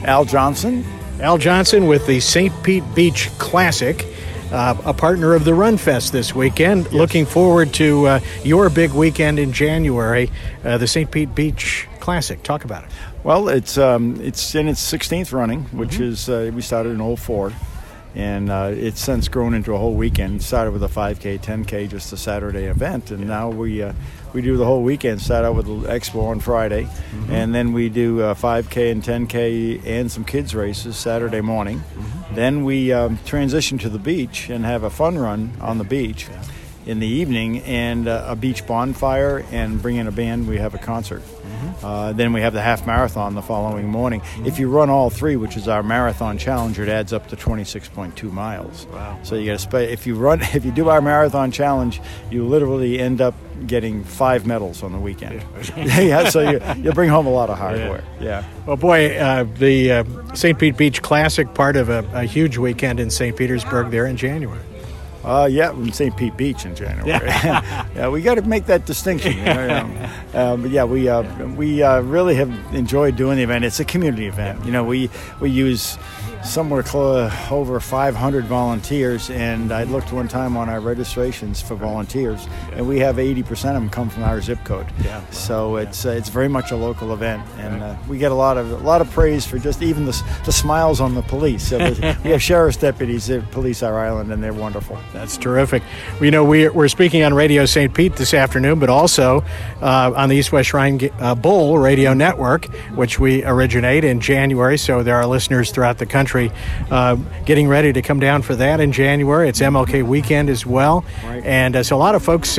Al Johnson. Al Johnson with the St. Pete Beach Classic, a partner of the Run Fest this weekend. Yes. Looking forward to your big weekend in January, the St. Pete Beach Classic. Talk about it. Well, it's in its 16th running, which is we started in 2004. And it's since grown into a whole weekend. It started with a 5K, 10K, just a Saturday event. And now we do the whole weekend. Start out with the expo on Friday. And then we do 5K and 10K and some kids races Saturday morning. Then we transition to the beach and have a fun run on the beach in the evening and a beach bonfire and bring in a band. We have a concert. Then we have the half marathon the following morning. If you run all three, which is our marathon challenge, it adds up to 26.2 miles. Wow! So you got to if you do our marathon challenge, you literally end up getting 5 medals on the weekend. Yeah, so you bring home a lot of hardware. Yeah. Well, boy, the St. Pete Beach Classic, part of a huge weekend in St. Petersburg there in January. In St. Pete Beach in January. Yeah, we got to make that distinction. But yeah, we really have enjoyed doing the event. It's a community event. We use somewhere over 500 volunteers, and I looked one time on our registrations for volunteers, and we have 80% of them come from our zip code. Yeah. So it's very much a local event, and we get a lot of praise for just even the smiles on the police. So we have sheriff's deputies that police our island, and they're wonderful. That's terrific. We're speaking on Radio St. Pete this afternoon, but also on the East West Shrine Bowl radio network, which we originate in January. So there are listeners throughout the country getting ready to come down for that in January. It's MLK weekend as well, right. And so a lot of folks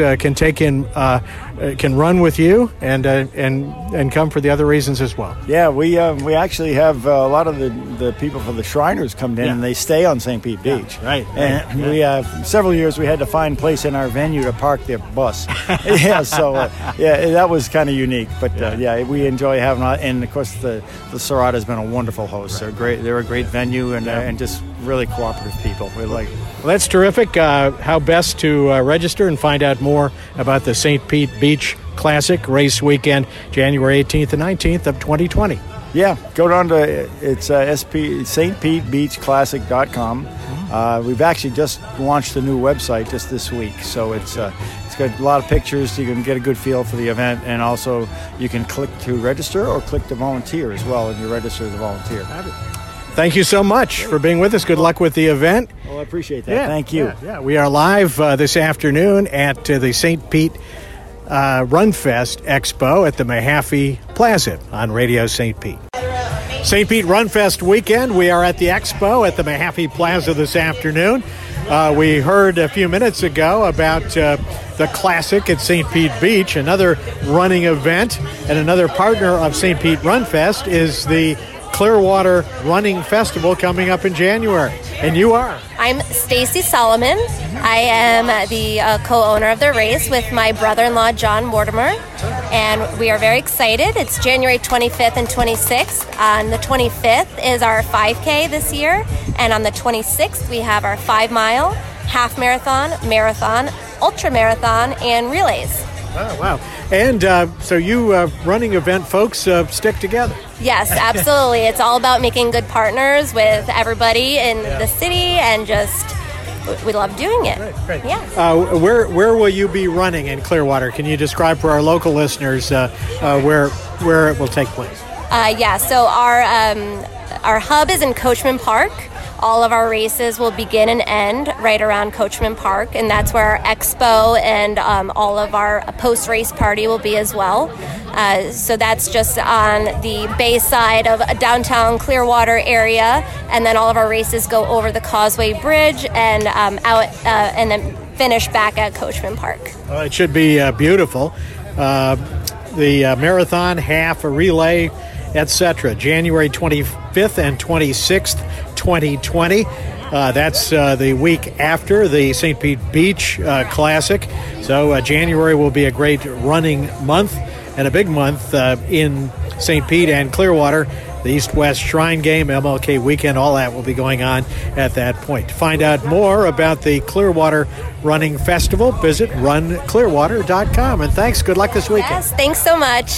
can run with you and come for the other reasons as well. Yeah, we actually have a lot of the people for the Shriners come in and they stay on St. Pete Beach. Yeah, right. And we have several years we had to find a place in our venue to park their bus. That was kind of unique. But we enjoy having, and of course the Serrata has been a wonderful host. Right. They're a great venue and just really cooperative people. We like. Well, that's terrific. How best to register and find out more about the St. Pete Beach Classic race weekend, January 18th and 19th of 2020. Yeah, go down to stpetebeachclassic.com. We've actually just launched a new website just this week, so it's got a lot of pictures. You can get a good feel for the event, and also you can click to register or click to volunteer as well, and you register as a volunteer. Thank you so much for being with us. Good luck with the event. Well, I appreciate that. Thank you. Yeah. We are live this afternoon at the St. Pete Run Fest Expo at the Mahaffey Plaza on Radio St. Pete. St. Pete Run Fest weekend. We are at the Expo at the Mahaffey Plaza this afternoon. We heard a few minutes ago about the Classic at St. Pete Beach, another running event, and another partner of St. Pete Run Fest is the Clearwater Running Festival coming up in January. And you are? I'm Stacy Solomon. I am the co-owner of the race with my brother-in-law, John Mortimer. And we are very excited. It's January 25th and 26th. On the 25th is our 5K this year. And on the 26th, we have our 5-mile, half marathon, marathon, ultra marathon, and relays. Oh, wow. And so you running event folks stick together. Yes, absolutely. It's all about making good partners with everybody in the city, and just we love doing it. Right. Yeah. Where will you be running in Clearwater? Can you describe for our local listeners where it will take place? So our hub is in Coachman Park. All of our races will begin and end right around Coachman Park, and that's where our expo and all of our post-race party will be as well. So that's just on the bay side of downtown Clearwater area, and then all of our races go over the Causeway Bridge and out and then finish back at Coachman Park. Well, it should be beautiful. The marathon, half, a relay, etc. January 25th and 26th, 2020. That's the week after the St. Pete Beach Classic. So January will be a great running month and a big month in St. Pete and Clearwater. The East-West Shrine Game, MLK weekend, all that will be going on at that point. To find out more about the Clearwater Running Festival, visit runclearwater.com. And thanks. Good luck this weekend. Yes, thanks so much.